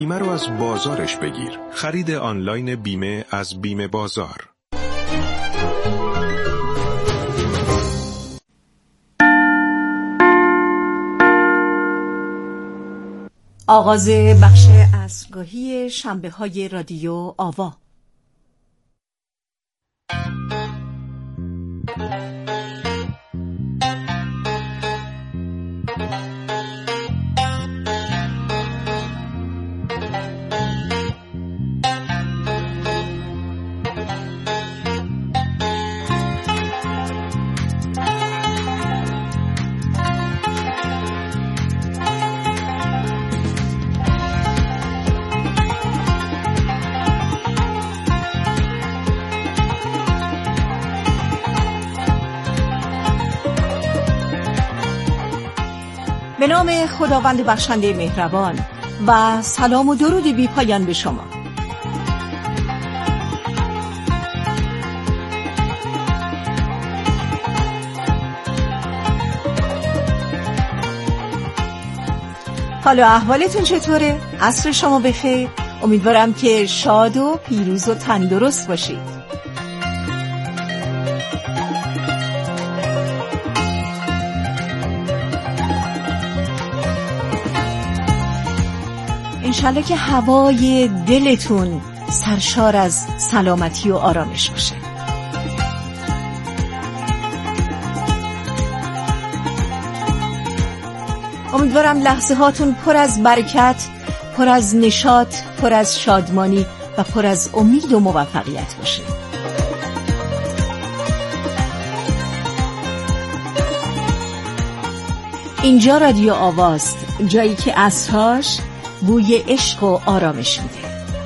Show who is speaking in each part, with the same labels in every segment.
Speaker 1: بیمه رو از بازارش بگیر. خرید آنلاین بیمه از بیمه بازار.
Speaker 2: آغاز بخش عصرگاهی شنبه‌های رادیو آوا. به نام خداوند بخشنده مهربان و سلام و درود بی پایان به شما. حالا احوالتون چطوره؟ عصر شما بخیر. امیدوارم که شاد و پیروز و تندرست باشید. انشالله که هوای دلتون سرشار از سلامتی و آرامش باشه. امیدوارم لحظه هاتون پر از برکت، پر از نشاط، پر از شادمانی و پر از امید و موفقیت باشه. اینجا رادیو آواست، جایی که عصرهاش بوی عشق و آرامش میده.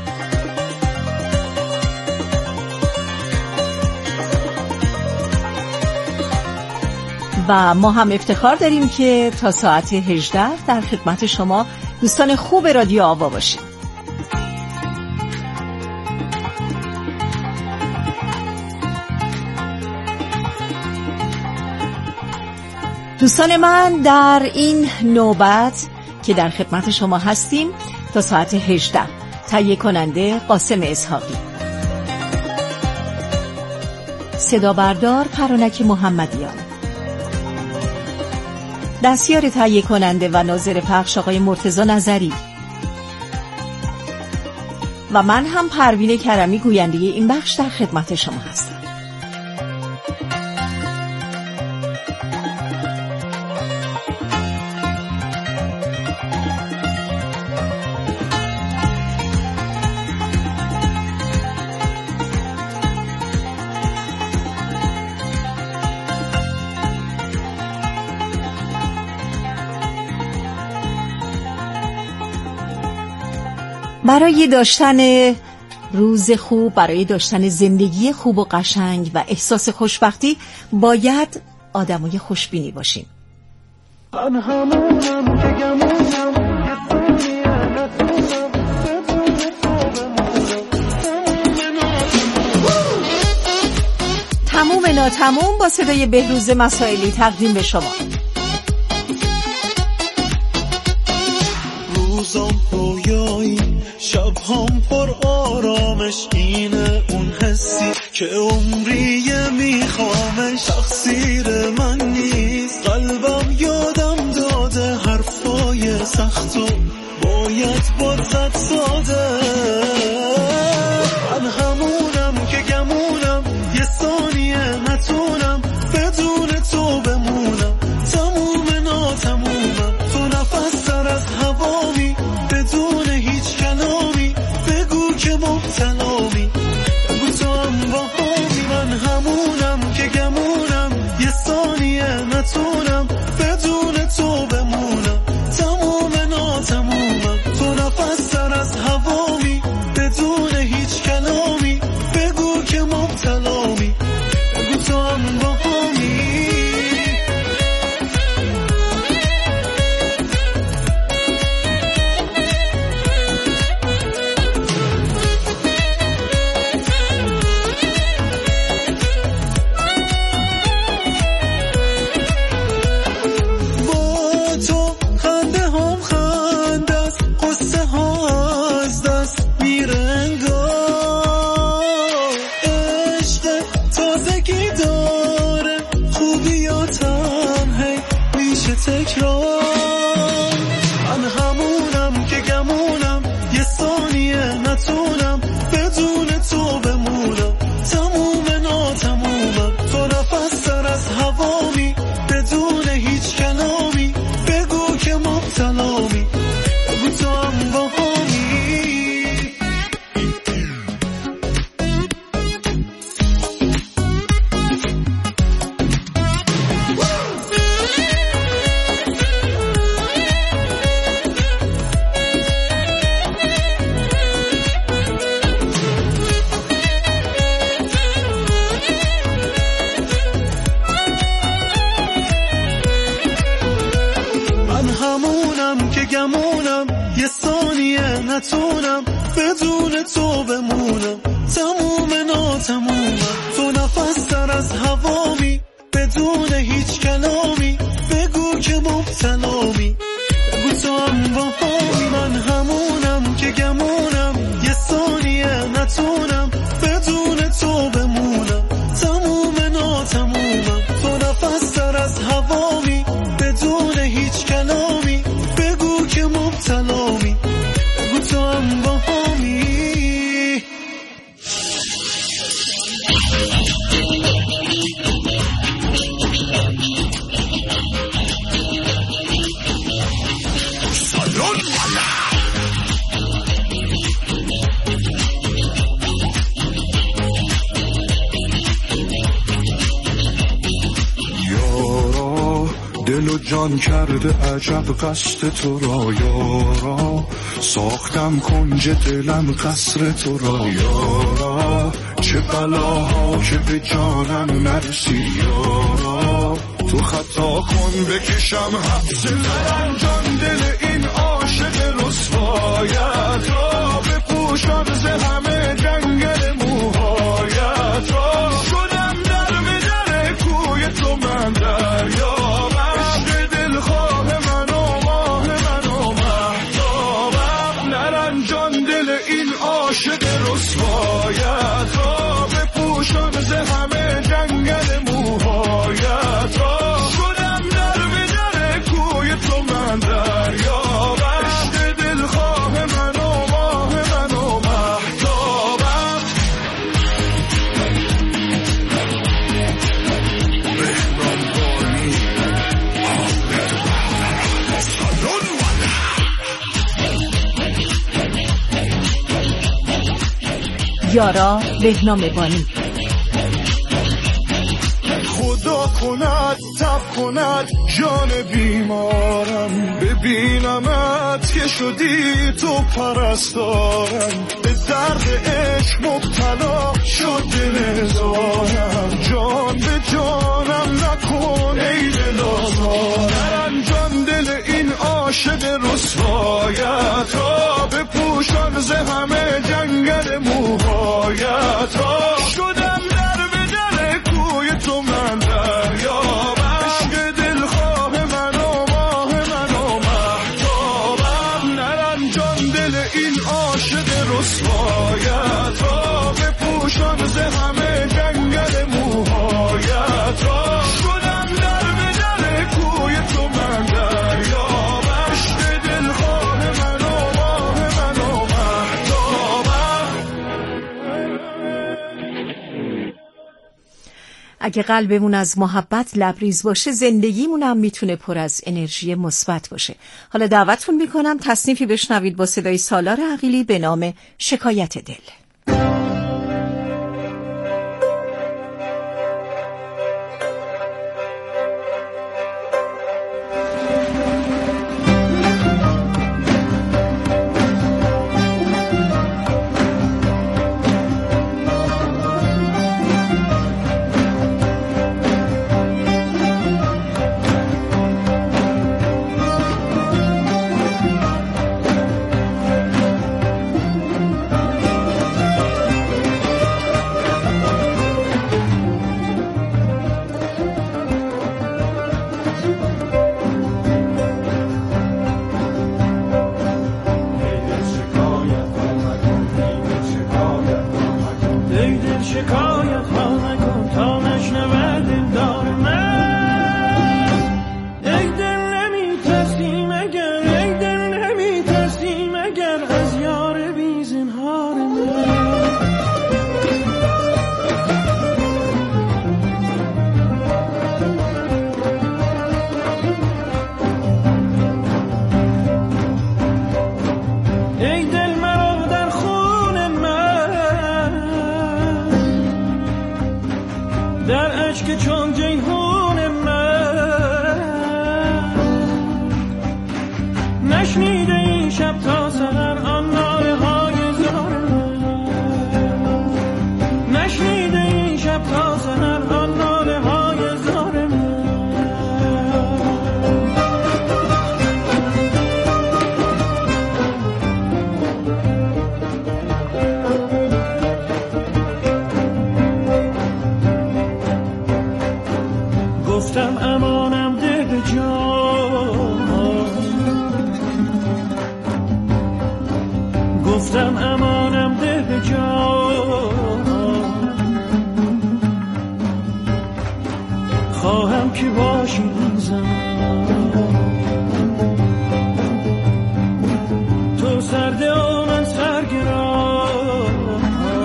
Speaker 2: و ما هم افتخار داریم که تا ساعت 18 در خدمت شما دوستان خوب رادیو آوا باشیم. دوستان من، در این نوبت که در خدمت شما هستیم تا ساعت 18، تهیه کننده قاسم اسحاقی، صدا بردار فرانک محمدیان، دستیار تهیه کننده و ناظر پخش آقای مرتضی نظری و من هم پروین کرمی گوینده این بخش در خدمت شما هستم. برای داشتن روز خوب، برای داشتن زندگی خوب و قشنگ و احساس خوشبختی باید آدمای خوشبینی باشیم. تموم ناتموم با صدای بهروز مسائلی تقدیم به شما.
Speaker 3: روزام رویایی، شبهام پر آرامش، اینه اون حسی که عمریه میخوامش. تقصیر من نیست، قلبم یادم داده حرفای سختو باید باد زد ساده. من همونم که گمونم، یه ثانیه نتونم بدون تو بمونم. تموم ناتمومم، تو نفس سر از هوامی، بدون هیچ کلامی بگو که مبتلامی، بگو تو هم با همی. من هم ثانیه نتونم بدون تو بمونم. تموم ناتمومم، تو نفس سر از هوامی، بدون هیچ کلامی بگو که مبتلامی، بگو تو هم باهامی. گمونم یه ثانیه نتونم بدون تو بمونم. تموم ناتمومم، تو نفس تر از هوامی، بدون هیچ کلامی بگو که مبتلامی، بگو تو هم باهامی. من همونم که گمونم یه ثانیه نتونم بدون تو بمونم. تموم ناتمومم، تو نفس تر از هوامی، بدون هیچ کلامی بگو که مبتلامی، بگو تو هم باهامی.
Speaker 4: دل و جان کرده عجب قصد تو را یارا، ساختم کنج دلم قصر تو را یارا، چه بلاها که به جانم نرسی یارا، تو خطا کن بکشم حبس نرم جان دل این عاشق رسوایت را، بپوشم ز همه جنگل موهایت را، شدم در به در کوی تو من دریا، عاشق رسوایت را، بپوشم ز همه جنگل موهایت را، شدم در به در کوی تو من دریا، عشق دلخواه من و ماه من و مهتابم. بهرام بانی
Speaker 2: یارا بهنام بانی.
Speaker 4: خدا کند تب کند جان بیمارم، ببینمت که شدی تو پرستارم، به درد عشق مبتلا شد دل زارم، جان به جانم نکن ای دل آزارم، جان دل این عاشق رسوایت را، بپوشم ز همه جنگل موهایت را، شدم در به در کوی تو من دریا، عشق دلخواه من و ماه من و مهتابم، نرم جان دل این عاشق رسوایت را، بپوشم ز همه جنگل موهایت را، شدم در به در کوی تو من دریا، عشق دلخواه من و ماه من و مهتابم.
Speaker 2: اگه قلبمون از محبت لبریز باشه، زندگیمون هم میتونه پر از انرژی مثبت باشه. حالا دعوتتون میکنم تصنیفی بشنوید با صدای سالار عقیلی به نام شکایت دل.
Speaker 3: چون جیهون من، نشنیده این شب تا سحر آن ناله های زار من، نشنیده این شب تا سحر آن ناله های زار من. گفتم امانم ده به جان، گفتم امانم ده به جان، خواهم که باشی این زمان، تو سرده و من سرگران،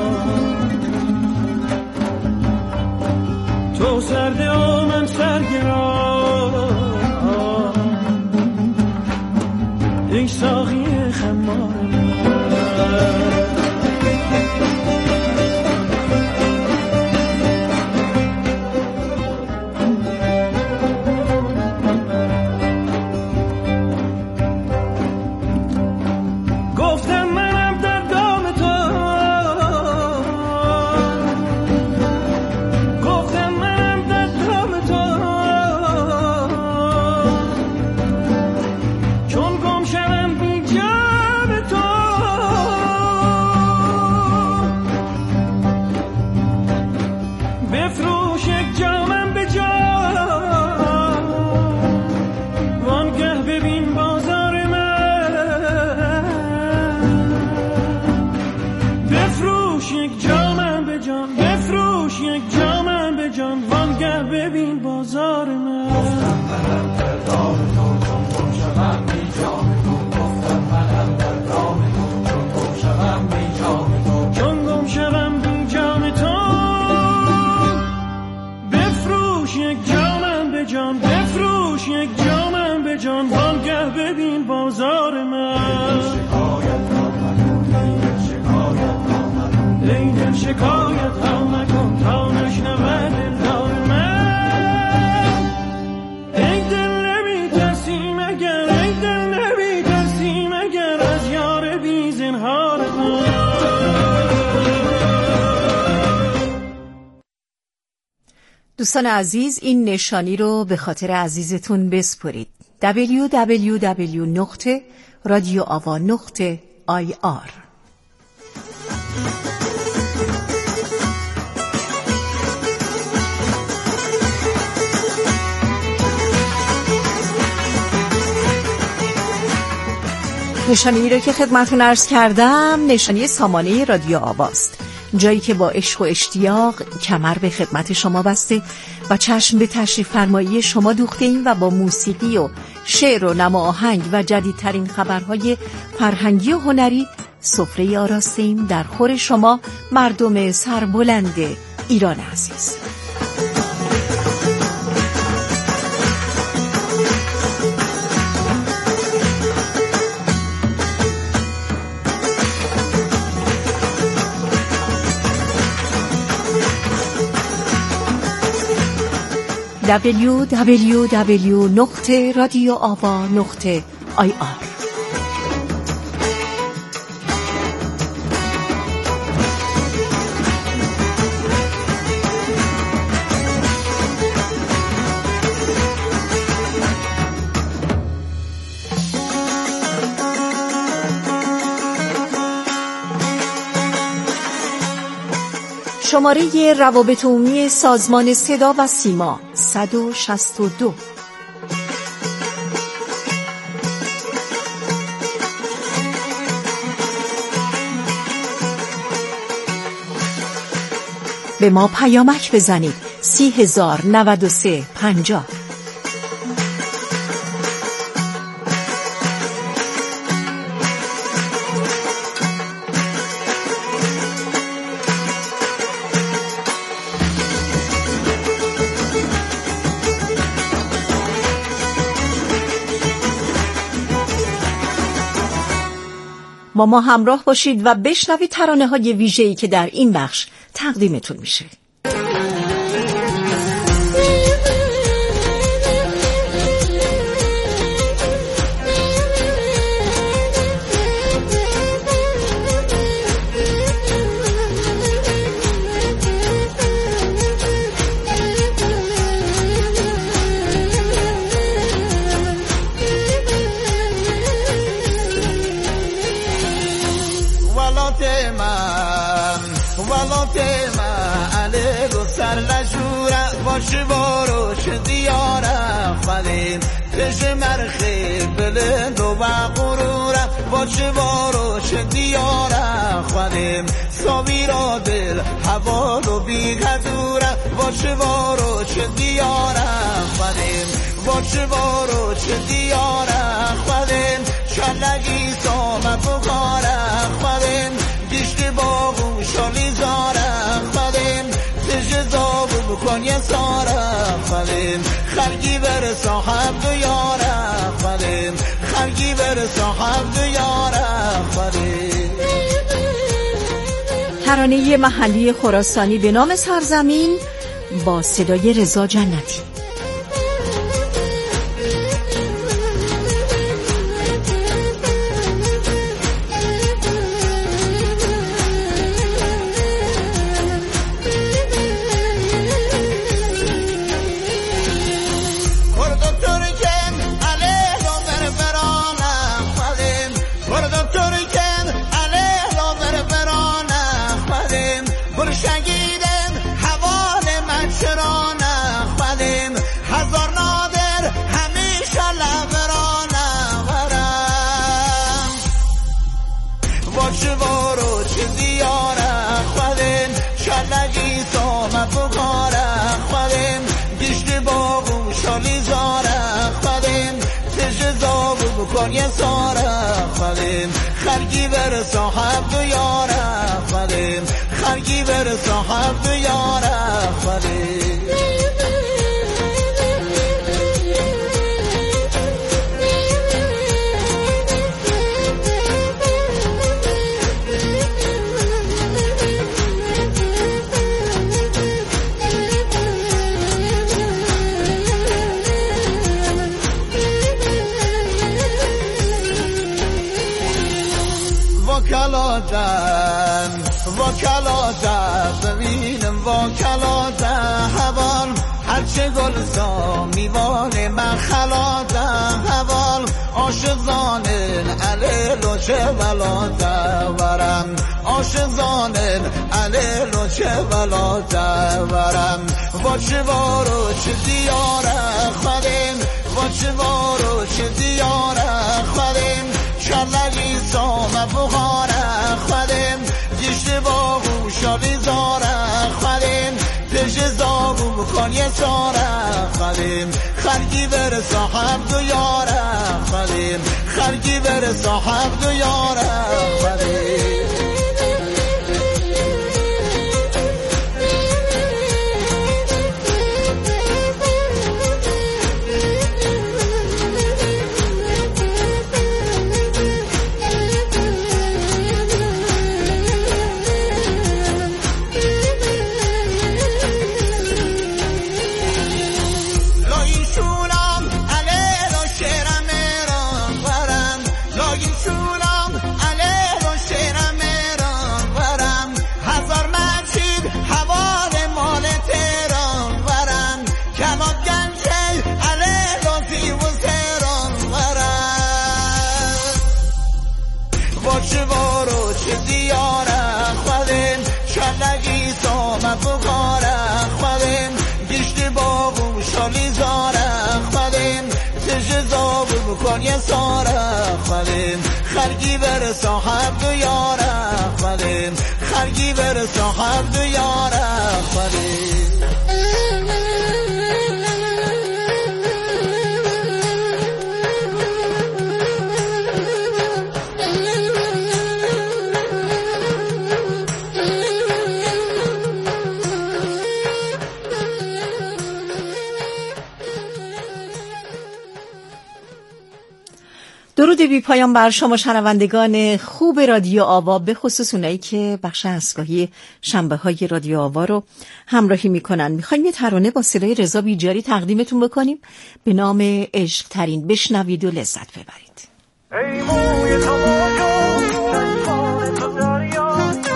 Speaker 3: تو سرده و من سرگران، ای ساقی خمار گفتم منم در دام تو، گفتم منم در دام تو، چون گم شدم بی جان تو، بفروش یک جامم به جان، وانگه ببین بازار من، بفروش یک جامم به جان، بفروش یک جامم به جان، وانگه ببین بازار من. گفتم منم در دام تو، چون گم شدم بی جام تو، گفتم منم در دام تو، چون گم شدم بی جام تو، چون گم شدم بی جام تو، بفروش یک جامم به جان، بفروش یک جامم به جان، وانگه ببین بازار من. ای دل شکایت ها مکن تا نشنود دلدار من، ای دل نمی ترسی مگر، ای دل نمی ترسی مگر از یار بی زنهار من.
Speaker 2: دوستان عزیز، این نشانی رو به خاطر عزیزتون بسپرید: www.radioava.ir. نشانی رو که خدمتون عرض کردم نشانی سامانه رادیو آواست، جایی که با عشق و اشتیاق کمر به خدمت شما بسته و چشم به تشریف فرمایی شما دوخته ایم و با موسیقی و شعر و نما آهنگ و جدیدترین خبرهای فرهنگی و هنری سفره آراسته ایم در خور شما مردم سربلند ایران عزیز. www.radioava.ir. شماره روابط عمومی سازمان صدا و سیما 162. به ما پیامک بزنید 30,093,50. با ما همراه باشید و بشنوید ترانه‌های ویژه‌ای که در این بخش تقدیمتون میشه.
Speaker 5: ولات من علی رو سر لجوره باشه باروش دیاره خدیم تش مرخی بلند و غروره باشه باروش دیاره خدیم ساوی را دل هوا رو بیگدوره باشه باروش دیاره خدیم باشه باروش دیاره خدیم شلگی سامت بخاره خدیم گشت باغو شالی زاره خدیم تش زابو بکن یه ساره خدیم خلقی بر صاحب دو یاره خدیم خلقی بر صاحب دو یاره خدیم.
Speaker 2: ترانه محلی خراسانی به نام سرزمین با صدای رضا جنتی.
Speaker 5: یه ساره خدیم خلقی بر صاحب دو یاره خدیم خلقی بر صاحب دو یاره خدیم. وکلاتن ببینم وکلاتن حوال هرچه گلزا میوان من خلاتن حوال عاشق زانن علیل و چه بلاتن ورم عاشق زانن علیل و چه بلاتن ورم با چه بارو چه دیاره خدیم با چه بارو چه دیاره خدیم شلگی سام بخاره خدیم گشت باغو شالی زاره خدیم تش زابو بکن یه ساره خدیم خلقی بر صاحب دو یاره خدیم خلقی بر صاحب دو یاره خدیم. یه ساره خدیم خلقی بر صاحب دو یاره خدیم خلقی بر صاحب دو یاره خدیم.
Speaker 2: درود بی پایان بر شما شنوندگان خوب رادیو آوا، به خصوص اونایی که بخش اسکاهی شنبه های رادیو آوا رو همراهی میکنن. میخوایم یه ترانه با صدای رضا بیجاری تقدیمتون بکنیم به نام عشق ترین. بشنوید و لذت ببرید.
Speaker 3: ای موی تماشا چشمان تو دریا،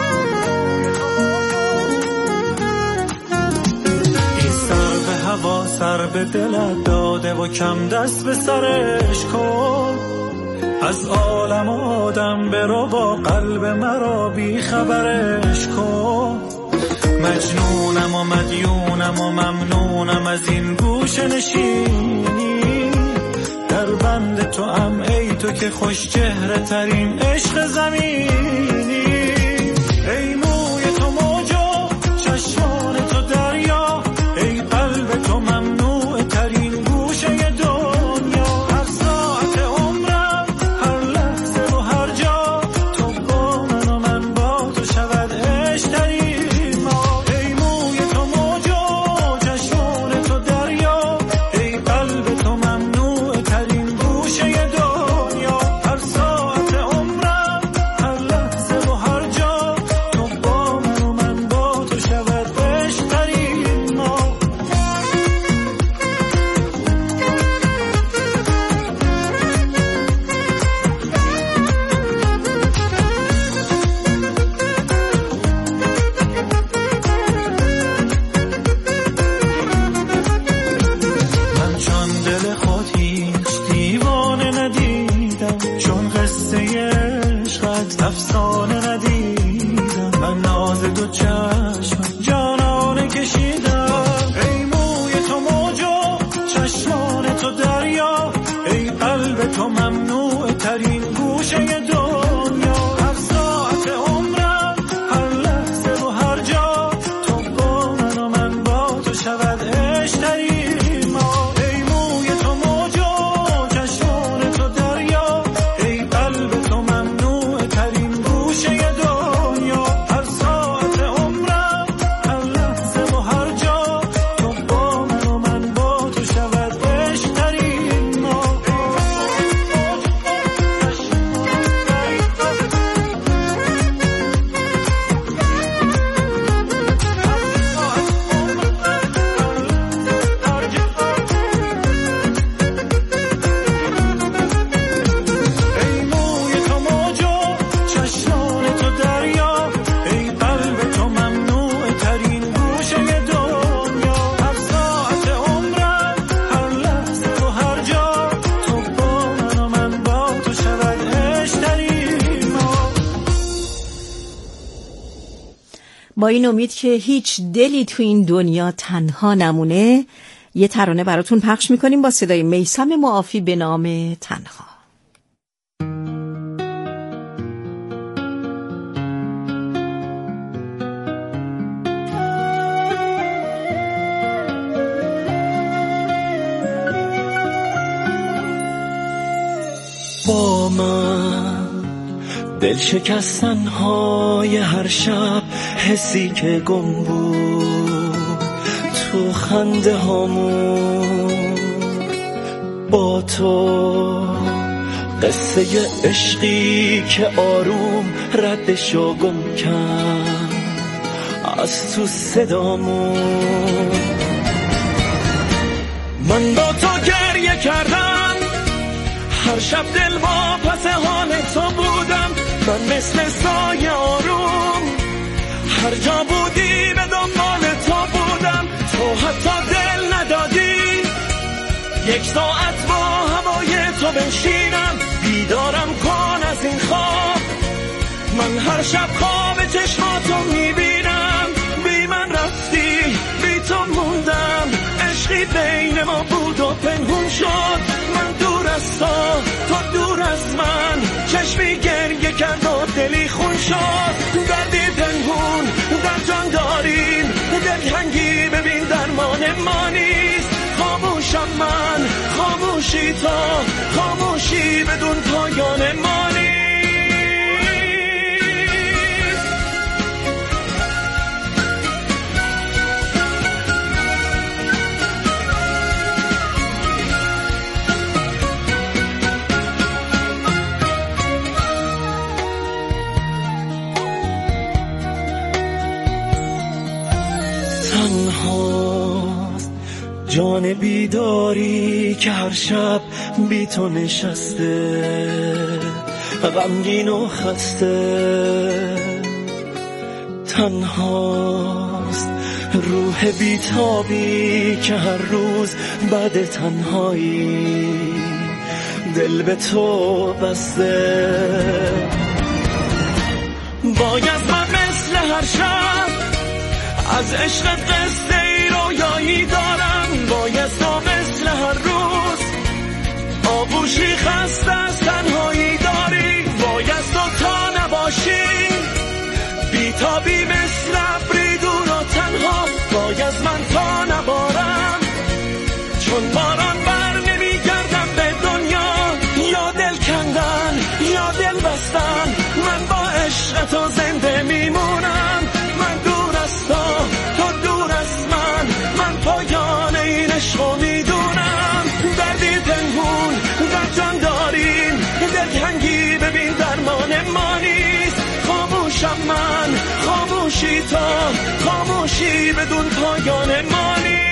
Speaker 3: این سر به هوا سر به دلت داده و کم دست به سرش کن. از عالم آدم برو با قلب مرا بی خبرش کن. مجنونم و مدیونم و ممنونم از این گوشه نشینی، در بند تو ام ای تو که خوش چهره ترین عشق زمینی. ای موی تو موجا چشمان تو دریا، ای قلب تو ممنوع ترین گوشه دنیا. هر ساعت عمرم هر لحظه و هر جا تو با من و من با تو شود عشق ترین ما. ای موی تو موجا چشمان تو دریا، ای قلب تو ممنوع ترین گوشه دنیا. هر ساعت عمرم هر لحظه و هر جا تو با من و من با تو شود عشق ترین ما. من چون دل خود هیچ دیوانه ندیدم، چون قصه عشقت افسانه ندیدم. من ناز دو چشم جانانه کشیدم. ای موی تو موجا چشمان تو دریا، ای قلب تو ممنوع ترین گوشه دنیا. هر ساعت عمرم هر لحظه و هر جا تو با من و من با تو شود عشق ترین ما. ای موی تو موجا چشمان تو دریا، ای قلب تو ممنوع ترین گوشه دنیا. هر ساعت عمرم هر لحظه و هر جا تو با من و من با تو شود عشق ترین ما. ای موی تو موجا چشمان تو دریا، ای قلب تو ممنوع ترین گوشه دنیا. هر ساعت عمرم هر لحظه و هر جا تو با من و من با تو شود عشق ترین ما.
Speaker 2: با این امید که هیچ دلی تو این دنیا تنها نمونه، یه ترانه براتون پخش میکنیم با صدای میثم معافی به نام تنها.
Speaker 3: با من دل شکستن های هر شب، حسی که گم بود تو خنده هامون. با تو قصه عشقی که آروم ردشو گم کرد از تو صدامون. من با تو گریه کردم هر شب، دل با پس حال تو بودم. من مثل سایه آروم هر جا بودی به دنبال تو بودم. تو حتی دل ندادی یک ساعت با هوای تو بنشینم. بیدارم کن از این خواب، من هر شب خواب چشماتو میبینم. بی من رفتی بی تو موندم، عشقی بین ما بود و پنهون شد. من دور از تو دور از من، چشمی گریه کرد و دلی خون شد. دردی پنهون در جان داریم، دلتنگی ببین درمان ما نیست. خاموشم من، خاموشی تو، خاموشی بدون پایان ما نیست. تنهاست جان بیداری که هر شب بی تو نشسته، غمگین و خسته. تنهاست روح بیتابی که هر روز بعد تنهایی دل به تو بسته. باید من مثل هر شب از عشق قصه ای رویایی دارم، باید تو مثل هر روز آغوشی خسته از تنهایی داری، باید تو تا نباشی بیتابی مثل ابری دور و تنها، باید من تا نبارم چون باران بر نمیگردم به دنیا، یا دل کندن یا دل بستن، من با عشق تو زنده میمونم، من دور از تو دور از من پایان این عشقو میدونم، دردی پنهون در جان داریم، دلتنگی ببین درمان ما نیست، خاموشم من خاموشی تو، خاموشی بدون پایان ما نیست.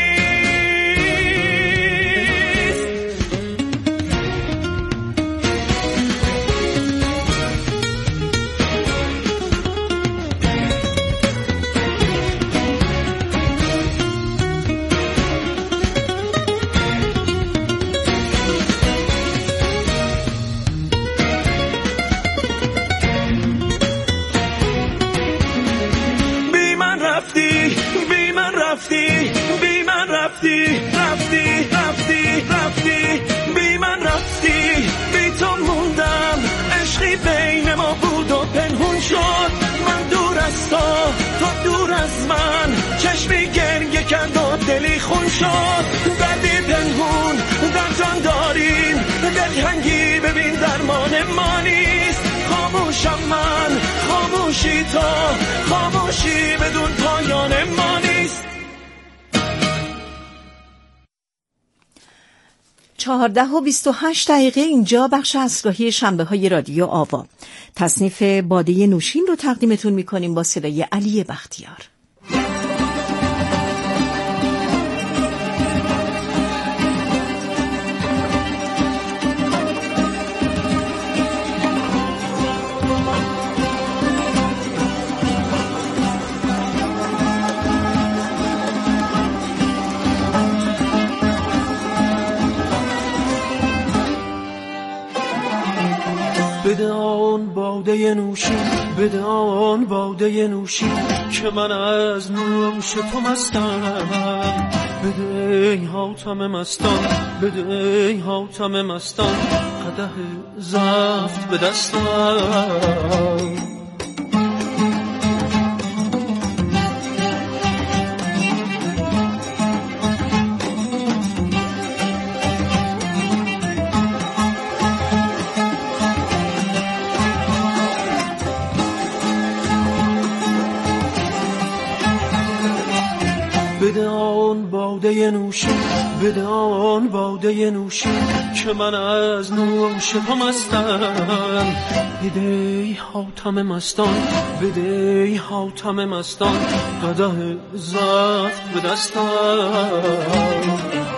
Speaker 3: رفتی بی من رفتی، بی تو موندم، عشقی بین ما بود و پنهون شد، من دور از تو دور از من، چشمی گریه کرد و دلی خون شد، دردی پنهون در جان داریم، دلتنگی ببین درمان ما نیست، خاموشم من خاموشی تو، خاموشی بدون پایان ما نیست.
Speaker 2: 14:28 اینجا بخش اصلاحی شنبه های رادیو آوا. تصنیف باده نوشین رو تقدیمتون میکنیم با صدای علی بختیار.
Speaker 3: بده آن باده نوشین، بده آن باده نوشین که من از نوش تو مستم، بده ای حاتم مستان، بده ای حاتم مستان، قدح زفت به دستم. بده آن باده نوشین، بده آن باده نوشین که من از نوش تو مستم، بده ای حاتم مستان، بده ای حاتم مستان، قدح زفت به دستم.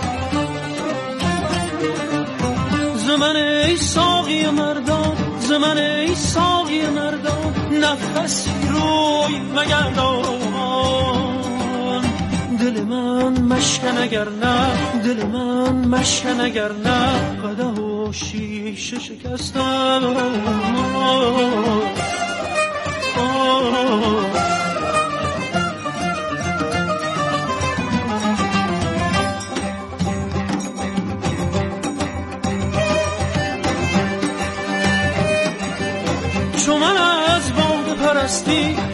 Speaker 3: زمن ای ساقی مردان، زمن ای ساقی مردان، نفسی روی مگردان، دل من مشکن اگر نه، دل من مشکن اگر نه، قدح و شیشه شکستم. چون من از باده پرستی